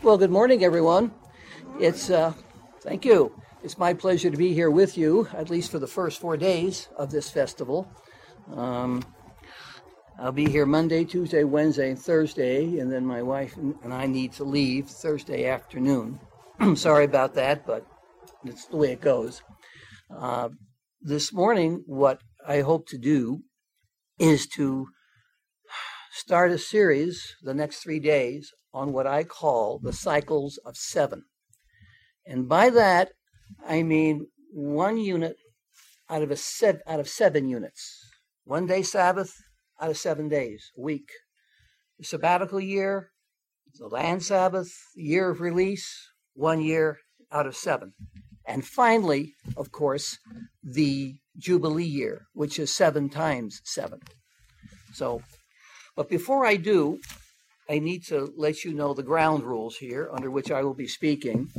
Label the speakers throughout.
Speaker 1: Well, good morning, everyone. Thank you. It's my pleasure to be here with you, at least for the first 4 days of this festival. I'll be here Monday, Tuesday, Wednesday, and Thursday, and then my wife and I need to leave Thursday afternoon. Sorry about that, but it's the way it goes. This morning, what I hope to do is to start a series the next 3 days on what I call the cycles of seven. And by that, I mean 1 unit out of 7 units. 1 day Sabbath out of 7 days, a week. The sabbatical year, the land Sabbath, the year of release, 1 year out of 7. And finally, of course, the Jubilee year, which is 7 times 7. But before I do, I need to let you know the ground rules here under which I will be speaking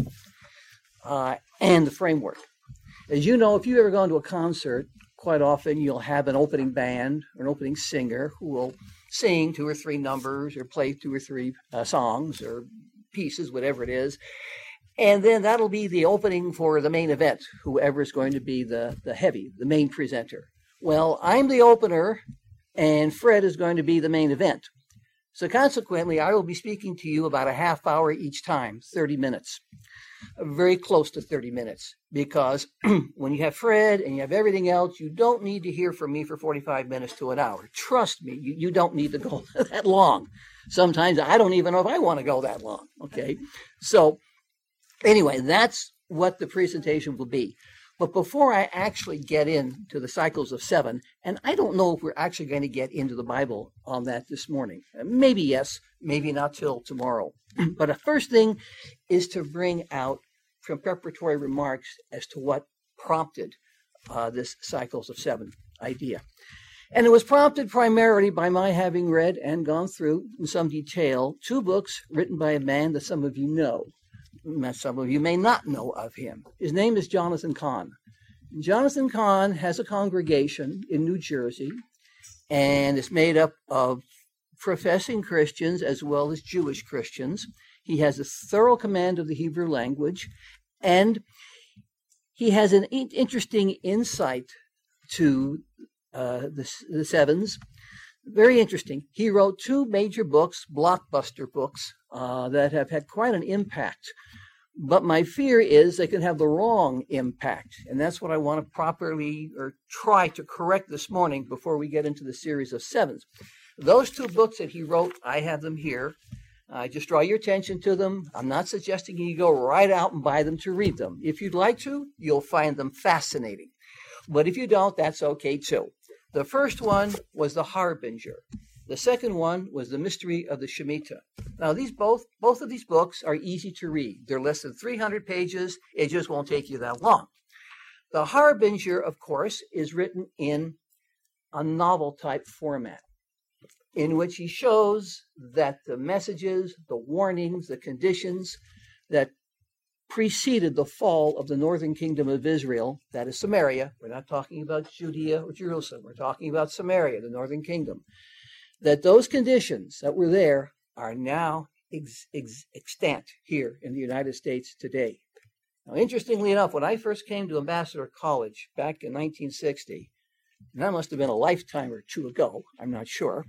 Speaker 1: and the framework. As you know, if you've ever gone to a concert, quite often you'll have an opening band or an opening singer who will sing 2 or 3 numbers or play 2 or 3 songs or pieces, whatever it is. And then that'll be the opening for the main event, whoever is going to be the main presenter. Well, I'm the opener, and Fred is going to be the main event. So consequently, I will be speaking to you about a half hour each time, 30 minutes. Very close to 30 minutes, because when you have Fred and you have everything else, you don't need to hear from me for 45 minutes to an hour. Trust me, you don't need to go that long. Sometimes I don't even know if I want to go that long, okay? So anyway, that's what the presentation will be. But before I actually get into the cycles of 7, and I don't know if we're actually going to get into the Bible on that this morning. Maybe yes, maybe not till tomorrow. But the first thing is to bring out some preparatory remarks as to what prompted this cycles of 7 idea. And it was prompted primarily by my having read and gone through in some detail 2 books written by a man that some of you know. Some of you may not know of him. His name is Jonathan Cahn. Jonathan Cahn has a congregation in New Jersey, and it's made up of professing Christians as well as Jewish Christians. He has a thorough command of the Hebrew language, and he has an interesting insight to the sevens. Very interesting. He wrote 2 major books, blockbuster books, that have had quite an impact. But my fear is they can have the wrong impact. And that's what I want to properly or try to correct this morning before we get into the series of 7s. Those 2 books that he wrote, I have them here. Just draw your attention to them. I'm not suggesting you go right out and buy them to read them. If you'd like to, you'll find them fascinating. But if you don't, that's okay too. The first one was The Harbinger. The second one was The Mystery of the Shemitah. Now, both of these books are easy to read. They're less than 300 pages. It just won't take you that long. The Harbinger, of course, is written in a novel-type format, in which he shows that the messages, the warnings, the conditions that preceded the fall of the northern kingdom of Israel, that is Samaria. We're not talking about Judea or Jerusalem. We're talking about Samaria, the northern kingdom. That those conditions that were there are now extant here in the United States today. Now, interestingly enough, when I first came to Ambassador College back in 1960, and that must have been a lifetime or 2 ago, I'm not sure,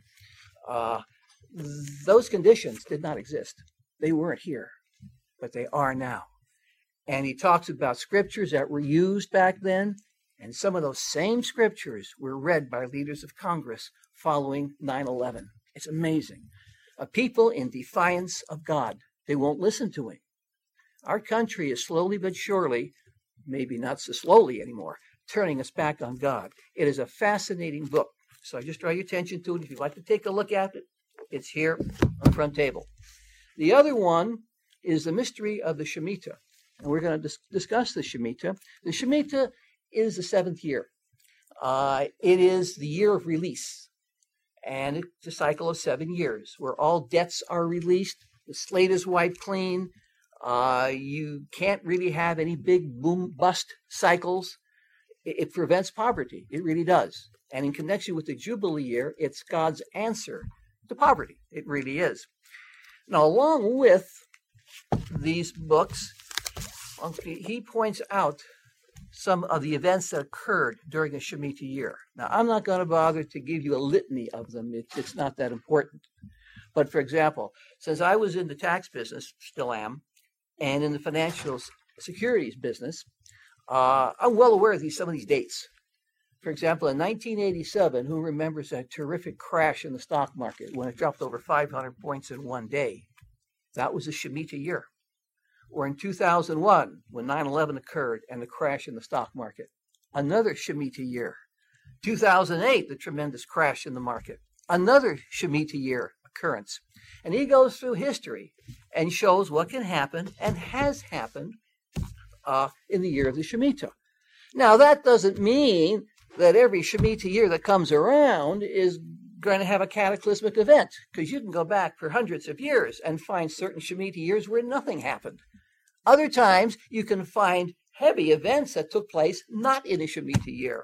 Speaker 1: those conditions did not exist. They weren't here, but they are now. And he talks about scriptures that were used back then, and some of those same scriptures were read by leaders of Congress following 9/11. It's amazing. A people in defiance of God. They won't listen to him. Our country is slowly but surely, maybe not so slowly anymore, turning us back on God. It is a fascinating book. So I just draw your attention to it. If you'd like to take a look at it, it's here on the front table. The other one is The Mystery of the Shemitah. And we're going to discuss the Shemitah. The Shemitah is the 7th year. It is the year of release. And it's a cycle of 7 years where all debts are released. The slate is wiped clean. You can't really have any big boom bust cycles. It prevents poverty. It really does. And in connection with the Jubilee year, it's God's answer to poverty. It really is. Now, along with these books, he points out some of the events that occurred during a Shemitah year. Now, I'm not going to bother to give you a litany of them. It's not that important. But for example, since I was in the tax business, still am, and in the financial securities business, I'm well aware of some of these dates. For example, in 1987, who remembers that terrific crash in the stock market when it dropped over 500 points in one day? That was a Shemitah year. Or in 2001, when 9/11 occurred and the crash in the stock market. Another Shemitah year. 2008, the tremendous crash in the market. Another Shemitah year occurrence. And he goes through history and shows what can happen and has happened in the year of the Shemitah. Now, that doesn't mean that every Shemitah year that comes around is going to have a cataclysmic event, because you can go back for hundreds of years and find certain Shemitah years where nothing happened. Other times, you can find heavy events that took place not in a Shemitah year.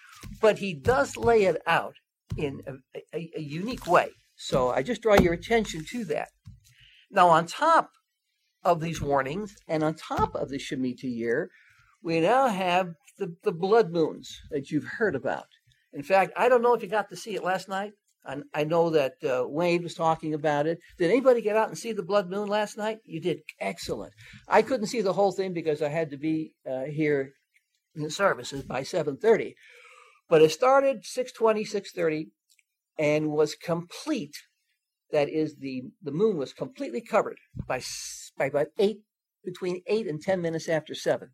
Speaker 1: But he does lay it out in a unique way. So I just draw your attention to that. Now, on top of these warnings and on top of the Shemitah year, we now have the blood moons that you've heard about. In fact, I don't know if you got to see it last night. I know that Wayne was talking about it. Did anybody get out and see the blood moon last night? You did. Excellent. I couldn't see the whole thing because I had to be here in the services by 7:30. But it started 6:20, 6:30, and was complete. That is, the moon was completely covered by about between 8 and 10 minutes after 7.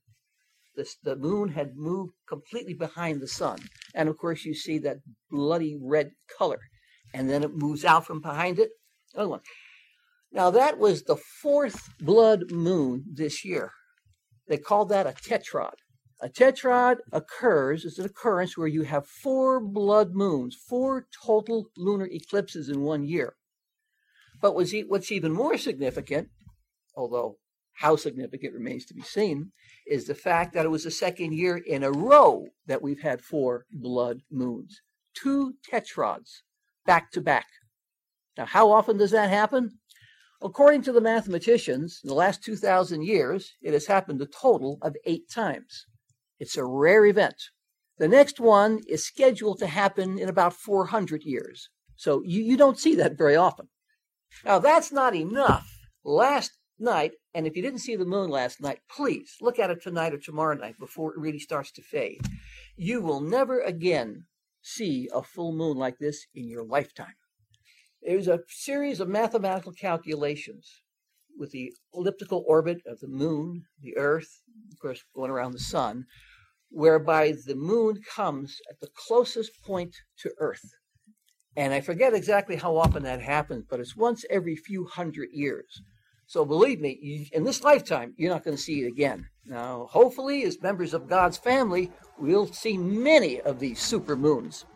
Speaker 1: The moon had moved completely behind the sun. And of course, you see that bloody red color. And then it moves out from behind it. Another one. Now, that was the 4th blood moon this year. They called that a tetrad. A tetrad is an occurrence where you have 4 blood moons, 4 total lunar eclipses in one year. But what's even more significant, although how significant remains to be seen, is the fact that it was the second year in a row that we've had 4 blood moons. 2 tetrads, back to back. Now, how often does that happen? According to the mathematicians, in the last 2,000 years, it has happened a total of 8 times. It's a rare event. The next one is scheduled to happen in about 400 years. So you don't see that very often. Now, that's not enough. Last night, and if you didn't see the moon last night, please look at it tonight or tomorrow night before it really starts to fade. You will never again see a full moon like this in your lifetime. It was a series of mathematical calculations with the elliptical orbit of the moon, the earth, of course, going around the sun, whereby the moon comes at the closest point to earth. And I forget exactly how often that happens, but it's once every few hundred years. So believe me, in this lifetime, you're not going to see it again. Now, hopefully, as members of God's family, we'll see many of these super moons.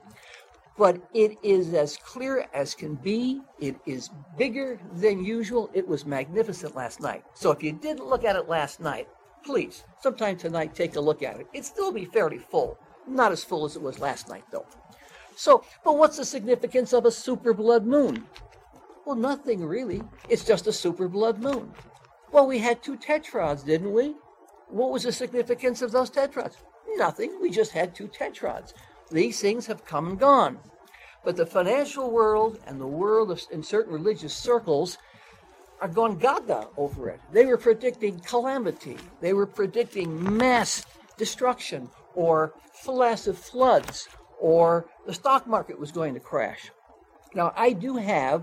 Speaker 1: But it is as clear as can be. It is bigger than usual. It was magnificent last night. So if you didn't look at it last night, please, sometime tonight, take a look at it. It'd still be fairly full. Not as full as it was last night, though. So, but what's the significance of a super blood moon? Well, nothing really. It's just a super blood moon. Well, we had 2 tetrads, didn't we? What was the significance of those tetrads? Nothing. We just had 2 tetrads. These things have come and gone. But the financial world and the world in certain religious circles are going gaga over it. They were predicting calamity. They were predicting mass destruction or massive floods, or the stock market was going to crash. Now, I do have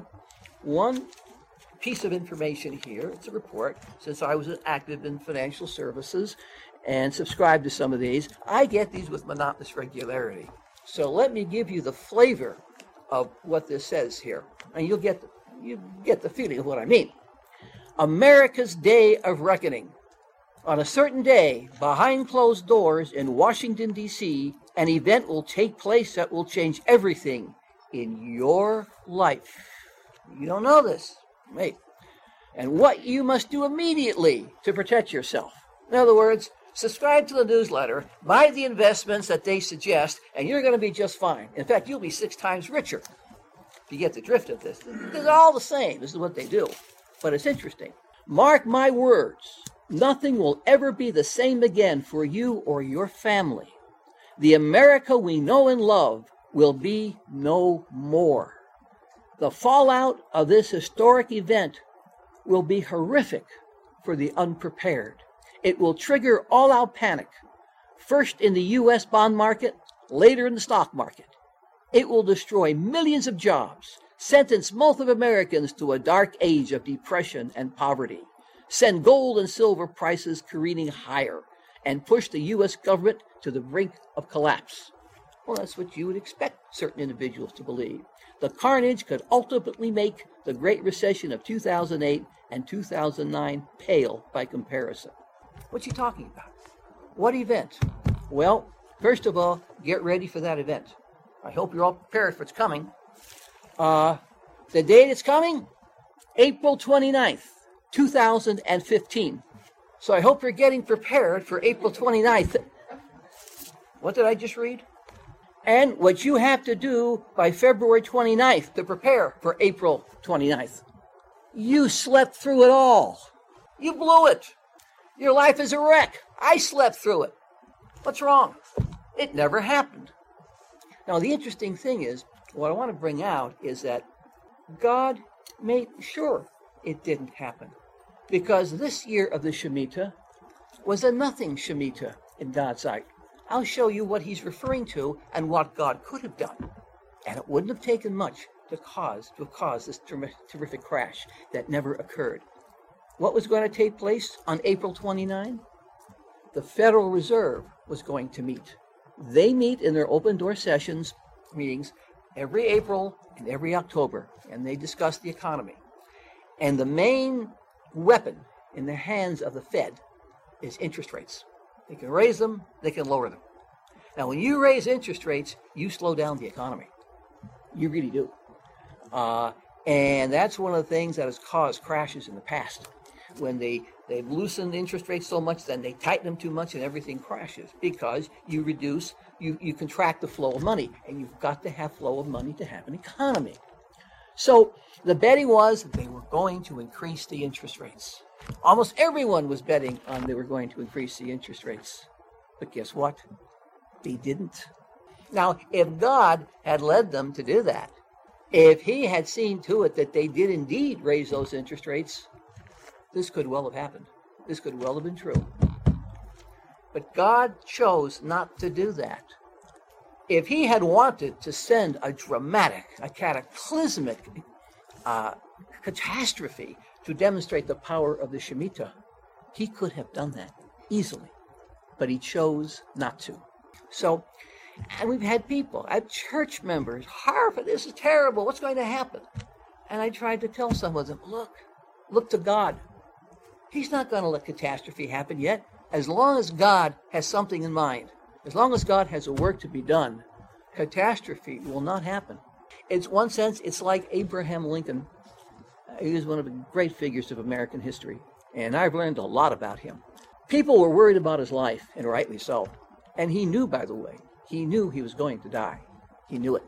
Speaker 1: one piece of information here. It's a report. Since I was active in financial services and subscribed to some of these, I get these with monotonous regularity. So let me give you the flavor of what this says here, and you get the feeling of what I mean. America's Day of Reckoning. On a certain day, behind closed doors in Washington, D.C., an event will take place that will change everything in your life. You don't know this. Wait. And what you must do immediately to protect yourself. In other words, subscribe to the newsletter, buy the investments that they suggest, and you're going to be just fine. In fact, you'll be 6 times richer if you get the drift of this. They're all the same. This is what they do. But it's interesting. Mark my words, nothing will ever be the same again for you or your family. The America we know and love will be no more. The fallout of this historic event will be horrific for the unprepared. It will trigger all-out panic, first in the U.S. bond market, later in the stock market. It will destroy millions of jobs, sentence most of Americans to a dark age of depression and poverty, send gold and silver prices careening higher, and push the U.S. government to the brink of collapse. Well, that's what you would expect certain individuals to believe. The carnage could ultimately make the Great Recession of 2008 and 2009 pale by comparison. What's he talking about? What event? Well, first of all, get ready for that event. I hope you're all prepared for what's coming. The date it's coming? April 29th, 2015. So I hope you're getting prepared for April 29th. What did I just read? And what you have to do by February 29th to prepare for April 29th. You slept through it all. You blew it. Your life is a wreck. I slept through it. What's wrong? It never happened. Now, the interesting thing is, what I want to bring out is that God made sure it didn't happen. Because this year of the Shemitah was a nothing Shemitah in God's sight. I'll show you what he's referring to and what God could have done. And it wouldn't have taken much to have caused this terrific crash that never occurred. What was going to take place on April 29? The Federal Reserve was going to meet. They meet in their open door sessions meetings every April and every October, and they discuss the economy. And the main weapon in the hands of the Fed is interest rates. They can raise them, they can lower them. Now, when you raise interest rates, you slow down the economy. You really do. And that's one of the things that has caused crashes in the past. When they've loosened interest rates so much, then they tighten them too much and everything crashes because you contract the flow of money. And you've got to have flow of money to have an economy. So the betting was that they were going to increase the interest rates. Almost everyone was betting on they were going to increase the interest rates. But guess what? They didn't. Now, if God had led them to do that, if he had seen to it that they did indeed raise those interest rates, this could well have happened. This could well have been true. But God chose not to do that. If he had wanted to send a dramatic, a cataclysmic catastrophe to demonstrate the power of the Shemitah, he could have done that easily. But he chose not to. So, and we've had people, I have church members, Harvard, this is terrible, what's going to happen? And I tried to tell some of them, look to God. He's not going to let catastrophe happen yet. As long as God has something in mind, as long as God has a work to be done, catastrophe will not happen. In one sense, it's like Abraham Lincoln. He was one of the great figures of American history, and I've learned a lot about him. People were worried about his life, and rightly so. And he knew, by the way, he was going to die. He knew it.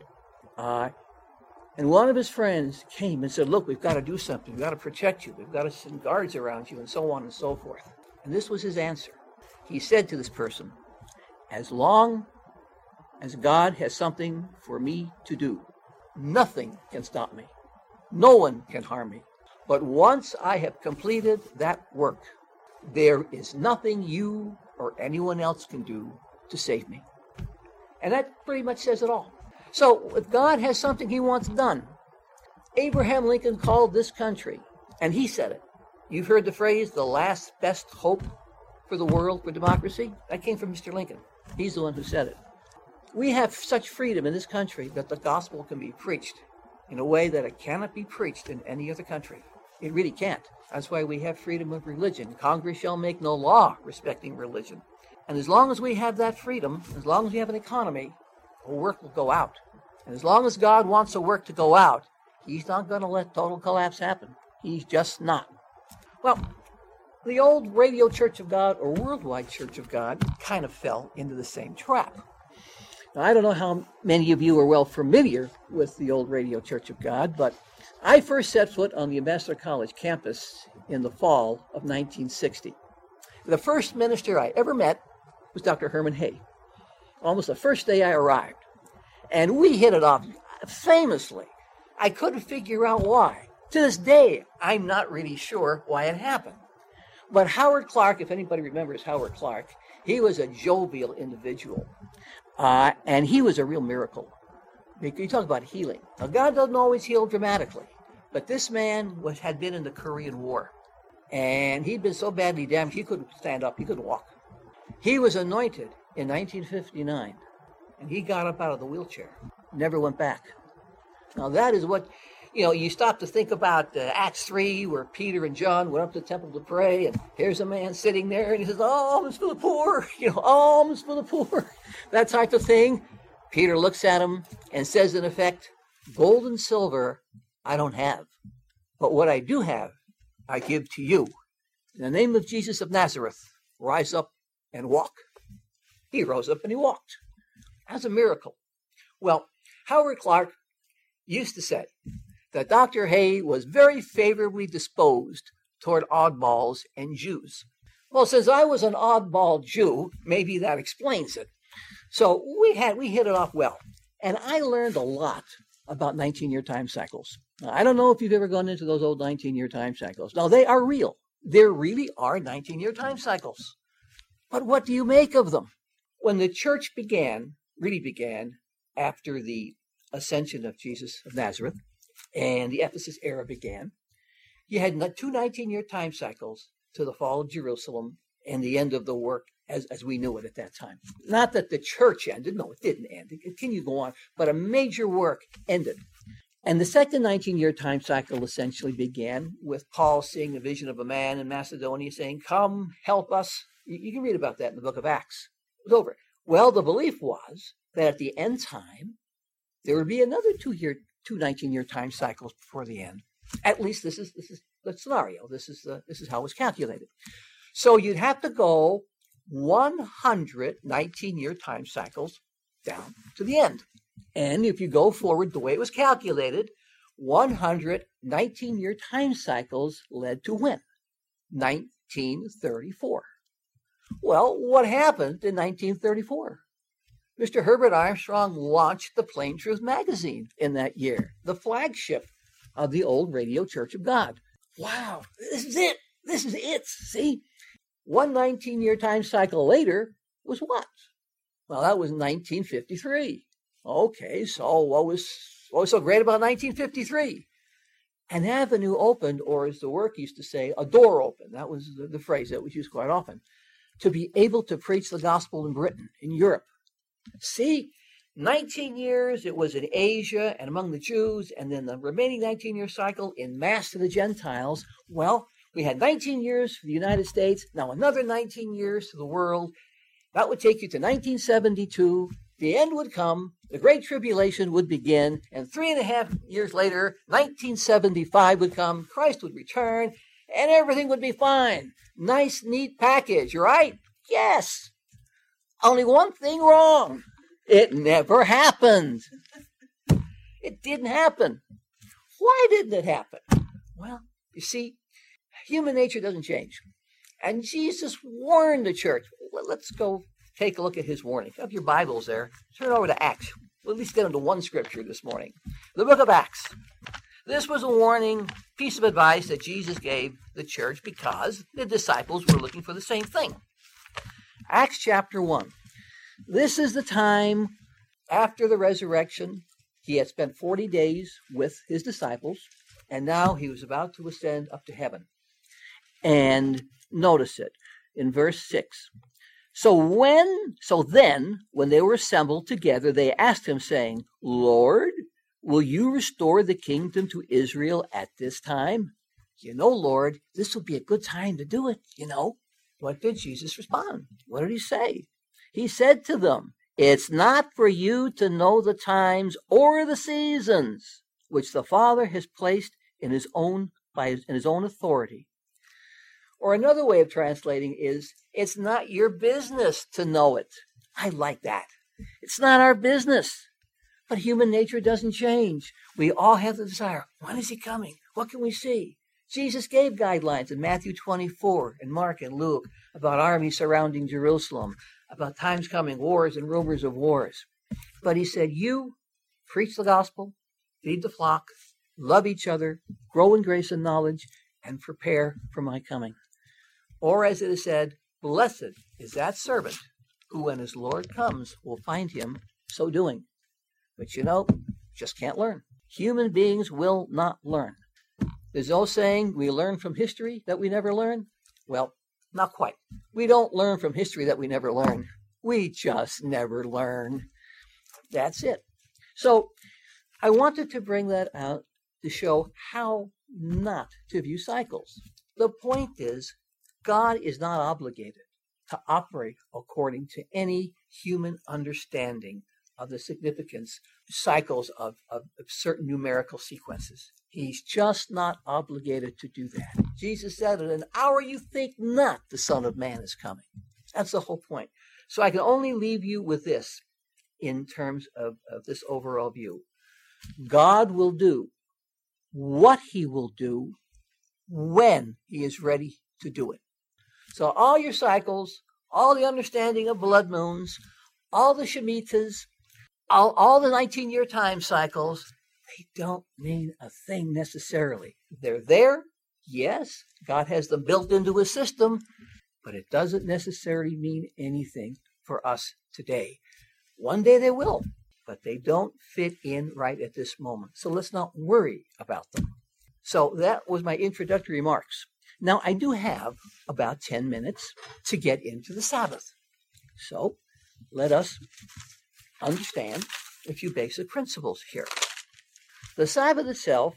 Speaker 1: And one of his friends came and said, look, we've got to do something. We've got to protect you. We've got to send guards around you, and so on and so forth. And this was his answer. He said to this person, as long as God has something for me to do, nothing can stop me. No one can harm me. But once I have completed that work, there is nothing you or anyone else can do to save me. And that pretty much says it all. So if God has something he wants done, Abraham Lincoln called this country, and he said it. You've heard the phrase, the last best hope for the world, for democracy? That came from Mr. Lincoln. He's the one who said it. We have such freedom in this country that the gospel can be preached in a way that it cannot be preached in any other country. It really can't. That's why we have freedom of religion. Congress shall make no law respecting religion. And as long as we have that freedom, as long as we have an economy, a work will go out. And as long as God wants a work to go out, he's not going to let total collapse happen. He's just not. Well, the old Radio Church of God or Worldwide Church of God kind of fell into the same trap. Now, I don't know how many of you are well familiar with the old Radio Church of God, but I first set foot on the Ambassador College campus in the fall of 1960. The first minister I ever met was Dr. Herman Hay, almost the first day I arrived. And we hit it off famously. I couldn't figure out why. To this day, I'm not really sure why it happened. But Howard Clark, if anybody remembers Howard Clark, he was a jovial individual. And he was a real miracle. You talk about healing. Now, God doesn't always heal dramatically. But this man had been in the Korean War. And he'd been so badly damaged, he couldn't stand up. He couldn't walk. He was anointed in 1959. And he got up out of the wheelchair. Never went back. Now, that is what, you stop to think about Acts 3, where Peter and John went up to the temple to pray, and here's a man sitting there, and he says, alms for the poor, alms for the poor, that type of thing. Peter looks at him and says, in effect, gold and silver I don't have, but what I do have, I give to you. In the name of Jesus of Nazareth, rise up and walk. He rose up and he walked. That's a miracle. Well, Howard Clark used to say that Dr. Hay was very favorably disposed toward oddballs and Jews. Well, since I was an oddball Jew, maybe that explains it. So we hit it off well. And I learned a lot about 19-year time cycles. Now, I don't know if you've ever gone into those old 19-year time cycles. Now, they are real. There really are 19-year time cycles. But what do you make of them? When the church really began after the ascension of Jesus of Nazareth and the Ephesus era began, you had two 19-year time cycles to the fall of Jerusalem and the end of the work as we knew it at that time. Not that the church ended. No, it didn't end. It continued to go on. But a major work ended. And the second 19-year time cycle essentially began with Paul seeing a vision of a man in Macedonia saying, come, help us. You can read about that in the book of Acts. It was over. Well, the belief was that at the end time, there would be another two 19-year time cycles before the end. At least this is the scenario. This is how it was calculated. So you'd have to go 100 19-year time cycles down to the end. And if you go forward the way it was calculated, 100 19-year time cycles led to when? 1934. Well, what happened in 1934? Mr. Herbert Armstrong launched the Plain Truth magazine in that year, the flagship of the old Radio Church of God. Wow, this is it. This is it. See? One 19-year time cycle later was what? Well, that was 1953. Okay, so what was so great about 1953? An avenue opened, or as the work used to say, a door opened. That was the phrase that was used quite often. To be able to preach the gospel in Britain, in Europe. See, 19 years it was in Asia and among the Jews, and then the remaining 19-year cycle in mass to the Gentiles. Well, we had 19 years for the United States, now another 19 years to the world. That would take you to 1972. The end would come, the Great Tribulation would begin, and 3.5 years later, 1975 would come, Christ would return, and everything would be fine. Nice, neat package, right? Yes. Only one thing wrong. It never happened. It didn't happen. Why didn't it happen? Well, you see, human nature doesn't change. And Jesus warned the church. Well, let's go take a look at his warning. Have your Bibles there. Turn over to Acts. We'll at least get into one scripture this morning. The book of Acts. This was a warning, piece of advice that Jesus gave the church because the disciples were looking for the same thing. Acts chapter 1. This is the time after the resurrection. He had spent 40 days with his disciples, and now he was about to ascend up to heaven. And notice it in verse 6. So then, when they were assembled together, they asked him, saying, Lord, will you restore the kingdom to Israel at this time? Lord, this will be a good time to do it, What did Jesus respond? What did he say? He said to them, it's not for you to know the times or the seasons which the Father has placed in his own authority. Or another way of translating is, it's not your business to know it. I like that. It's not our business. But human nature doesn't change. We all have the desire. When is he coming? What can we see? Jesus gave guidelines in Matthew 24 and Mark and Luke about armies surrounding Jerusalem, about times coming, wars and rumors of wars. But he said, you preach the gospel, feed the flock, love each other, grow in grace and knowledge, and prepare for my coming. Or as it is said, blessed is that servant who, when his Lord comes, will find him so doing. But just can't learn. Human beings will not learn. There's no saying we learn from history that we never learn. Well, not quite. We don't learn from history that we never learn. We just never learn. That's it. So I wanted to bring that out to show how not to view cycles. The point is, God is not obligated to operate according to any human understanding of the significance cycles of certain numerical sequences. He's just not obligated to do that. Jesus said, in an hour you think not the Son of Man is coming. That's the whole point. So I can only leave you with this in terms of this overall view. God will do what he will do when he is ready to do it. So all your cycles, all the understanding of blood moons, all the Shemitahs, all the 19-year time cycles, they don't mean a thing necessarily. They're there, yes, God has them built into his system, but it doesn't necessarily mean anything for us today. One day they will, but they don't fit in right at this moment. So let's not worry about them. So that was my introductory remarks. Now, I do have about 10 minutes to get into the Sabbath. So let us understand a few basic principles here. The Sabbath itself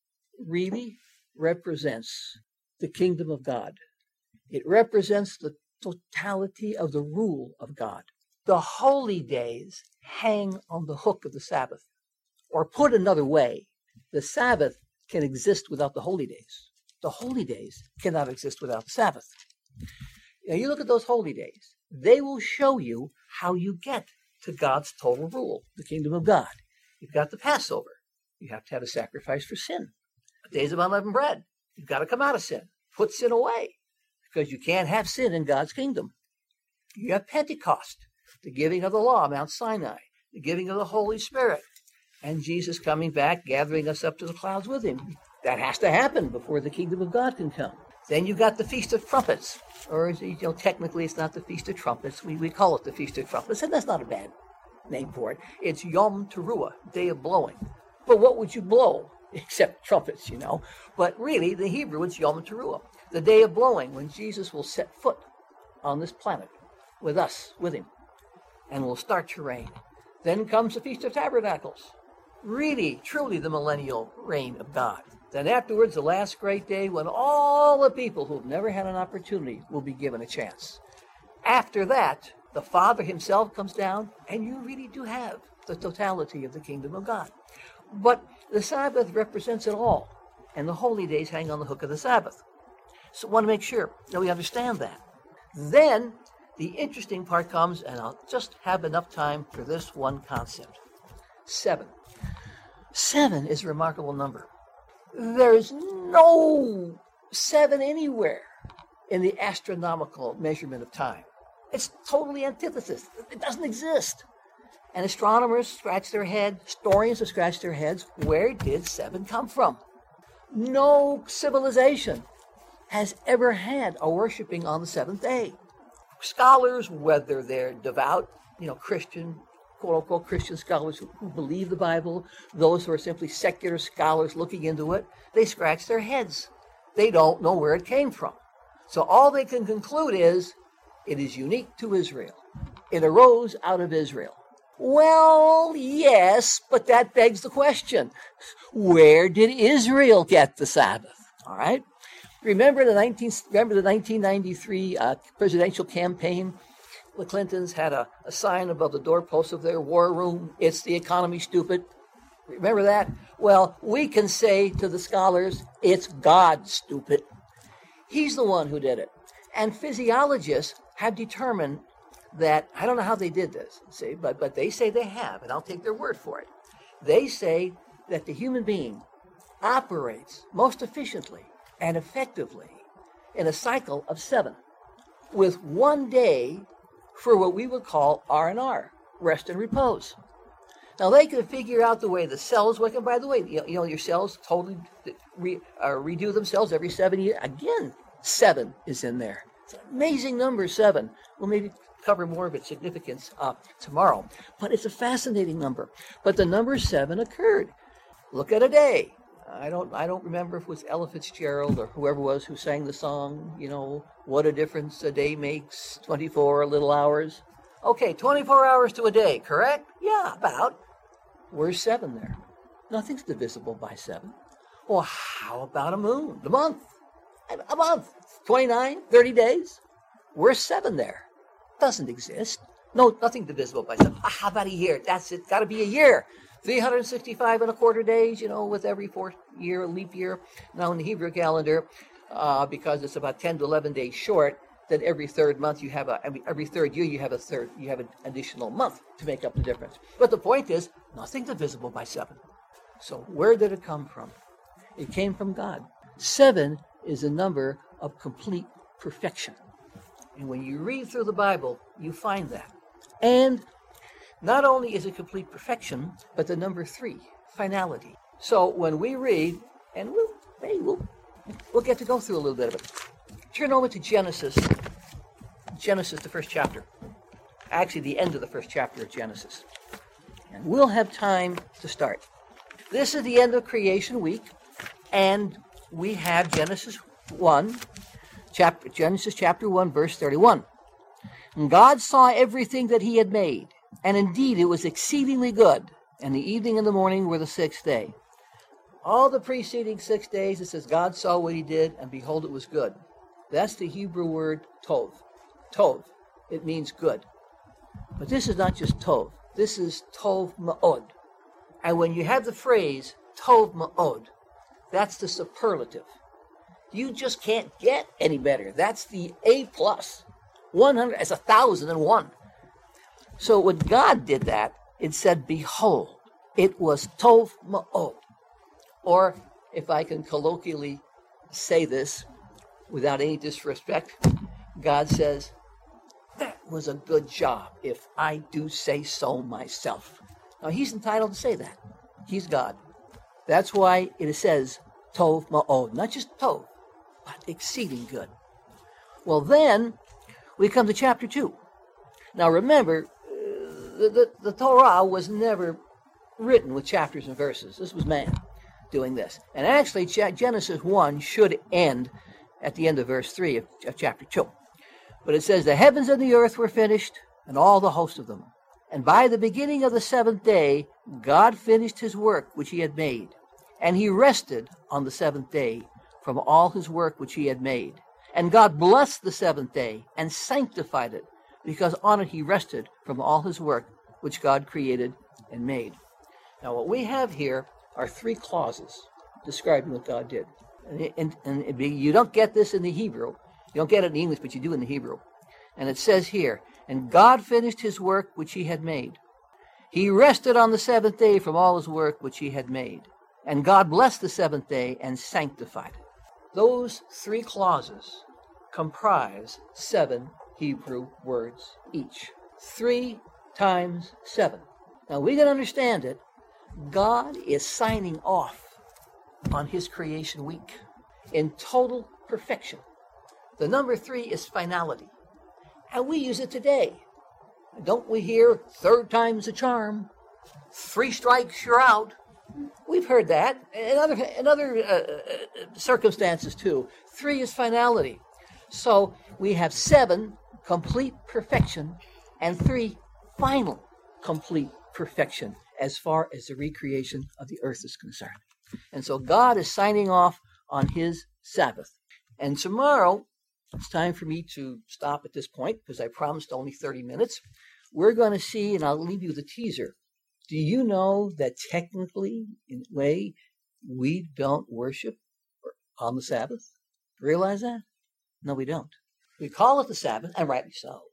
Speaker 1: really represents the kingdom of God. It represents the totality of the rule of God. The holy days hang on the hook of the Sabbath. Or put another way, the Sabbath can exist without the holy days. The holy days cannot exist without the Sabbath. Now you look at those holy days. They will show you how you get to God's total rule, the kingdom of God. You've got the Passover. You have to have a sacrifice for sin. The days of unleavened bread. You've got to come out of sin. Put sin away. Because you can't have sin in God's kingdom. You have Pentecost, the giving of the law, Mount Sinai, the giving of the Holy Spirit, and Jesus coming back, gathering us up to the clouds with him. That has to happen before the kingdom of God can come. Then you've got the Feast of Trumpets, or technically it's not the Feast of Trumpets. We call it the Feast of Trumpets, and that's not a bad name for it. It's Yom Teruah, Day of Blowing. But what would you blow except trumpets, But really, the Hebrew, it's Yom Teruah, the Day of Blowing, when Jesus will set foot on this planet with us, with him, and will start to reign. Then comes the Feast of Tabernacles, really, truly the millennial reign of God. Then afterwards, the last great day when all the people who've never had an opportunity will be given a chance. After that, the Father himself comes down, and you really do have the totality of the kingdom of God. But the Sabbath represents it all, and the holy days hang on the hook of the Sabbath. So I want to make sure that we understand that. Then the interesting part comes, and I'll just have enough time for this one concept. 7. 7 is a remarkable number. There's no 7 anywhere in the astronomical measurement of time. It's totally antithesis. It doesn't exist. And astronomers scratch their head, historians have scratched their heads. Where did 7 come from? No civilization has ever had a worshiping on the seventh day. Scholars, whether they're devout, Christian, quote-unquote Christian scholars who believe the Bible, those who are simply secular scholars looking into it, they scratch their heads. They don't know where it came from. So all they can conclude is, it is unique to Israel. It arose out of Israel. Well, yes, but that begs the question. Where did Israel get the Sabbath? All right. Remember the 1993 presidential campaign? The Clintons had a sign above the doorpost of their war room. It's the economy, stupid. Remember that? Well, we can say to the scholars, it's God, stupid. He's the one who did it. And physiologists have determined that, I don't know how they did this, see, but they say they have, and I'll take their word for it. They say that the human being operates most efficiently and effectively in a cycle of 7, with 1 day for what we would call R&R, rest and repose. Now, they can figure out the way the cells work, and by the way, your cells totally redo themselves every 7 years. Again, 7 is in there. It's an amazing number, 7. We'll maybe cover more of its significance tomorrow. But it's a fascinating number. But the number 7 occurred. Look at a day. I don't remember if it was Ella Fitzgerald or whoever it was who sang the song, what a difference a day makes, 24 little hours. Okay, 24 hours to a day, correct? Yeah, about. Where's 7 there? Nothing's divisible by 7. Well, how about a moon? The month. A month. 29, 30 days. Where's 7 there? Doesn't exist. No, nothing divisible by 7. How about a year? That's it. Got to be a year. 365 and a quarter days, with every 4th year, a leap year. Now in the Hebrew calendar, because it's about 10 to 11 days short, then every 3rd month every 3rd year you have an additional month to make up the difference. But the point is, nothing divisible by 7. So where did it come from? It came from God. 7 is a number of complete perfection. And when you read through the Bible, you find that. And not only is it complete perfection, but the number 3, finality. So when we read, and we'll get to go through a little bit of it. Turn over to Genesis, the 1st chapter. Actually, the end of the 1st chapter of Genesis. And we'll have time to start. This is the end of creation week, and we have Genesis chapter 1, verse 31. And God saw everything that he had made, and indeed it was exceedingly good. And the evening and the morning were the 6th day. All the preceding 6 days, it says God saw what he did, and behold, it was good. That's the Hebrew word tov. Tov. It means good. But this is not just tov. This is tov ma'od. And when you have the phrase tov ma'od, that's the superlative. You just can't get any better. That's the A+. 100 as 1,001. So when God did that, it said, behold, it was tov ma'od. Or, if I can colloquially say this without any disrespect, God says, that was a good job, if I do say so myself. Now, he's entitled to say that. He's God. That's why it says, tov ma'od. Not just tov, but exceeding good. Well, then, we come to chapter 2. Now, remember, the Torah was never written with chapters and verses. This was man doing this. And actually, Genesis 1 should end at the end of verse 3 of chapter 2. But it says, the heavens and the earth were finished, and all the host of them. And by the beginning of the 7th day, God finished his work which he had made. And he rested on the 7th day from all his work which he had made. And God blessed the 7th day and sanctified it, because on it he rested from all his work which God created and made. Now what we have here are 3 clauses describing what God did. And you don't get this in the Hebrew. You don't get it in English, but you do in the Hebrew. And it says here, and God finished his work which he had made. He rested on the 7th day from all his work which he had made. And God blessed the 7th day and sanctified it. Those 3 clauses comprise 7 Hebrew words each. 3 times 7. Now we can understand it. God is signing off on his creation week in total perfection. The number 3 is finality. And we use it today. Don't we hear 3rd time's a charm? 3 strikes, you're out. We've heard that in other circumstances too. 3 is finality. So we have 7 complete perfection and 3 final complete perfection as far as the recreation of the earth is concerned. And so God is signing off on his Sabbath. And tomorrow, it's time for me to stop at this point because I promised only 30 minutes. We're going to see, and I'll leave you with a teaser. Do you know that technically, in a way, we don't worship on the Sabbath? Realize that? No, we don't. We call it the Sabbath, and rightly so.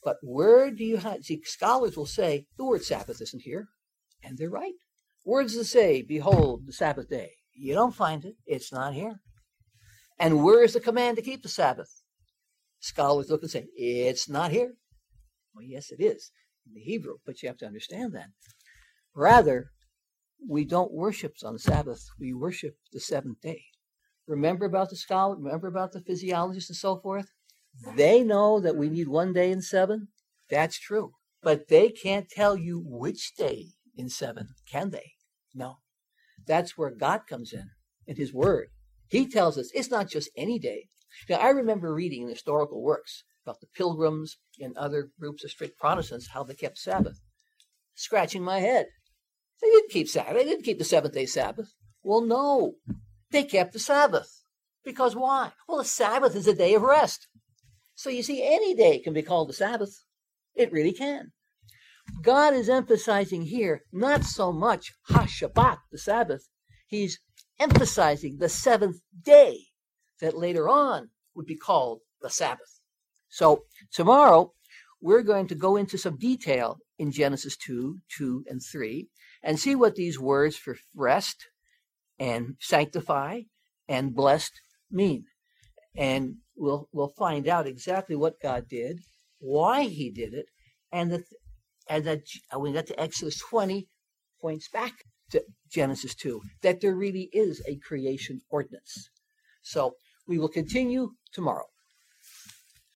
Speaker 1: But where do you have, see, scholars will say the word Sabbath isn't here, and they're right. Words that say, behold, the Sabbath day. You don't find it. It's not here. And where is the command to keep the Sabbath? Scholars look and say, it's not here. Well, yes, it is in the Hebrew, but you have to understand that. Rather, we don't worship on the Sabbath. We worship the seventh day. Remember about the scholar, remember about the physiologists and so forth? They know that we need 1 day in 7. That's true. But they can't tell you which day in 7, can they? No. That's where God comes in his word. He tells us it's not just any day. Now, I remember reading in historical works about the Pilgrims and other groups of strict Protestants, how they kept Sabbath. Scratching my head. They didn't keep Sabbath. They didn't keep the seventh-day Sabbath. Well, no. They kept the Sabbath. Because why? Well, the Sabbath is a day of rest. So you see, any day can be called the Sabbath. It really can. God is emphasizing here not so much HaShabbat, the Sabbath. He's emphasizing the seventh day that later on would be called the Sabbath. So tomorrow, we're going to go into some detail in Genesis 2, 2, and 3, and see what these words for rest and sanctify and blessed mean. And we'll find out exactly what God did, why he did it, and that when we get to Exodus 20, points back to Genesis 2, that there really is a creation ordinance. So we will continue tomorrow.